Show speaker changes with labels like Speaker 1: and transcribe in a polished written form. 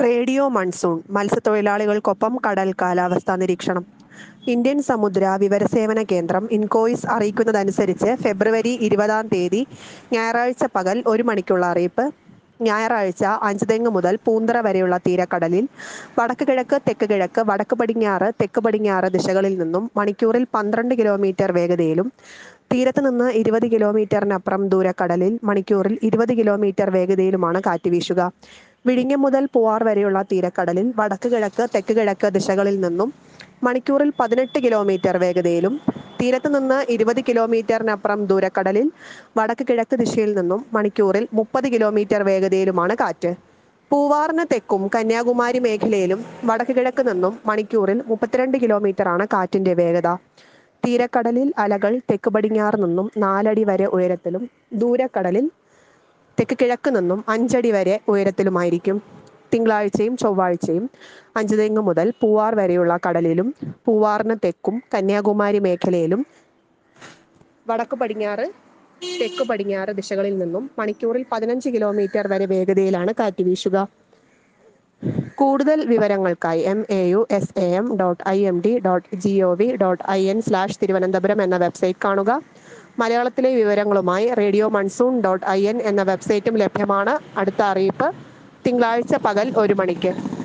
Speaker 1: Radio monsoon മത്സ്യത്തൊഴിലാളികൾക്കൊപ്പം കടൽ കാലാവസ്ഥാ നിരീക്ഷണം. ഇന്ത്യൻ സമുദ്ര വിവരസേവന കേന്ദ്രം ഇൻകോയിസ് അറിയിക്കുന്നതനുസരിച്ച് ഫെബ്രുവരി 20 ഞായറാഴ്ച പകൽ 1 മണിക്കുള്ള അറിയിപ്പ്. ഞായറാഴ്ച അഞ്ചുതെങ്ങ് മുതൽ പൂന്തറ വരെയുള്ള തീരക്കടലിൽ വടക്ക് കിഴക്ക് തെക്ക് കിഴക്ക് വടക്ക് പടിഞ്ഞാറ് തെക്ക് പടിഞ്ഞാറ് ദിശകളിൽ നിന്നും മണിക്കൂറിൽ 12 കിലോമീറ്റർ വേഗതയിലും തീരത്ത് നിന്ന് 20 കിലോമീറ്ററിനപ്പുറം ദൂരക്കടലിൽ മണിക്കൂറിൽ 20 കിലോമീറ്റർ വേഗതയിലുമാണ് കാറ്റ് വീശുക. വിഴിഞ്ഞം മുതൽ പൂവാർ വരെയുള്ള തീരക്കടലിൽ വടക്ക് കിഴക്ക് തെക്ക് കിഴക്ക് ദിശകളിൽ നിന്നും മണിക്കൂറിൽ 18 കിലോമീറ്റർ വേഗതയിലും തീരത്ത് നിന്ന് 20 കിലോമീറ്ററിനപ്പുറം ദൂരക്കടലിൽ വടക്ക് കിഴക്ക് ദിശയിൽ നിന്നും മണിക്കൂറിൽ 30 കിലോമീറ്റർ വേഗതയിലുമാണ് കാറ്റ്. പൂവാറിന് തെക്കും കന്യാകുമാരി മേഖലയിലും വടക്ക് കിഴക്ക് നിന്നും മണിക്കൂറിൽ 32 കിലോമീറ്ററാണ് കാറ്റിന്റെ വേഗത. തീരക്കടലിൽ അലകൾ തെക്ക് പടിഞ്ഞാറ് നിന്നും 4 അടി വരെ ഉയരത്തിലും ദൂരക്കടലിൽ തെക്ക് കിഴക്ക് നിന്നും 5 അടി വരെ ഉയരത്തിലുമായിരിക്കും. തിങ്കളാഴ്ചയും ചൊവ്വാഴ്ചയും അഞ്ചുതെങ്ങ് മുതൽ പൂവാർ വരെയുള്ള കടലിലും പൂവാറിന് തെക്കും കന്യാകുമാരി മേഖലയിലും വടക്ക് പടിഞ്ഞാറ് തെക്ക് പടിഞ്ഞാറ് ദിശകളിൽ നിന്നും മണിക്കൂറിൽ 15 കിലോമീറ്റർ വരെ വേഗതയിലാണ് കാറ്റ് വീശുക. കൂടുതൽ വിവരങ്ങൾക്കായി mau.imd.imd.gov.in/തിരുവനന്തപുരം എന്ന വെബ്സൈറ്റ് കാണുക. മലയാളത്തിലെ വിവരങ്ങളുമായി റേഡിയോ മൺസൂൺ.in എന്ന വെബ്സൈറ്റും ലഭ്യമാണ്. അടുത്ത അറിയിപ്പ് തിങ്കളാഴ്ച പകൽ 1 മണിക്ക്.